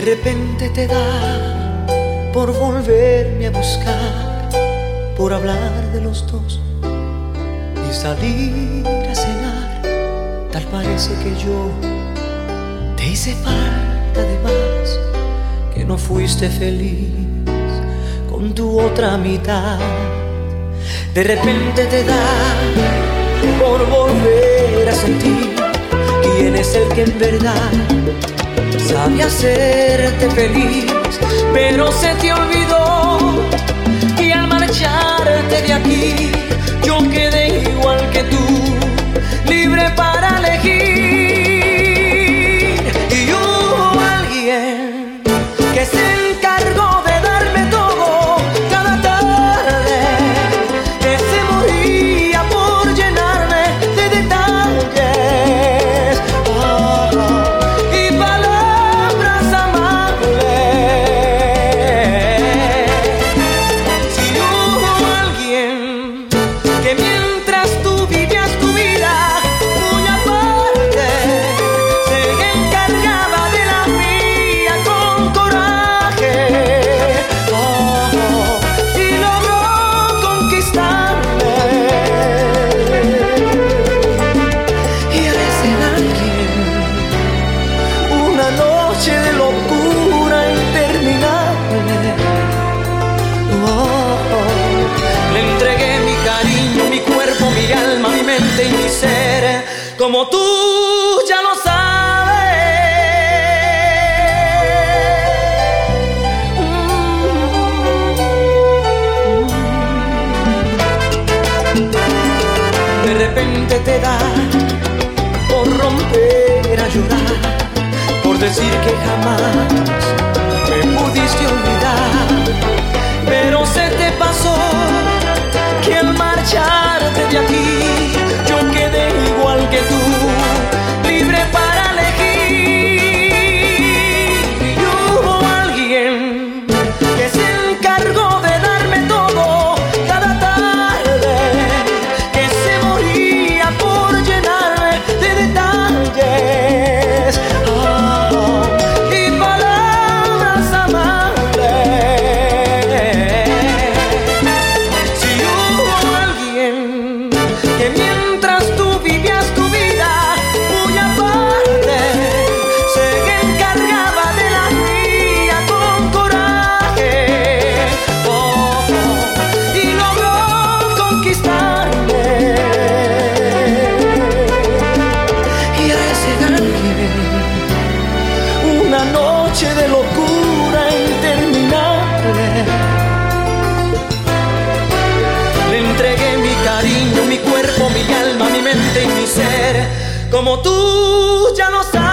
repente te da por volverme a buscar, por hablar de los dos y salir a cenar. Tal parece que yo te hice falta de más, que no fuiste feliz con tu otra mitad. De repente te da por volver a sentir quién es el que en verdad sabe hacerte feliz. Pero se te olvidó que al marcharte de aquí yo quedé igual que tú, libre para elegir. Y hubo alguien que se encargó de darme todo cada tarde, que se moría por llenarme de detalles y palabras amables. Si hubo alguien que mientras tú vivías tu vida muy aparte, se encargaba de la mía con coraje, y logró conquistarme. Y a ese alguien, una noche de locura interminable, le entregué mi cariño, mi cuerpo, mi alma, mi mente y mi ser, como tú ya lo sabes. De repente te da por romper a llorar, por decir que jamás me pudiste olvidar. Pero se te pasó que al marcharte de aquí yo quedé igual que tú, libre para elegir. Y hubo alguien que se encargó de darme todo cada tarde, que se moría por llenarme de detalles y palabras amables. Si hubo alguien que mientras tú vivías tu vida muy aparte, se encargaba de la mía con coraje, y logró conquistarme. Y a ese alguien, una noche de locura interminable, le entregué mi cariño, mi cuerpo, mi alma, mi mente y mi ser, como tú ya lo sabes.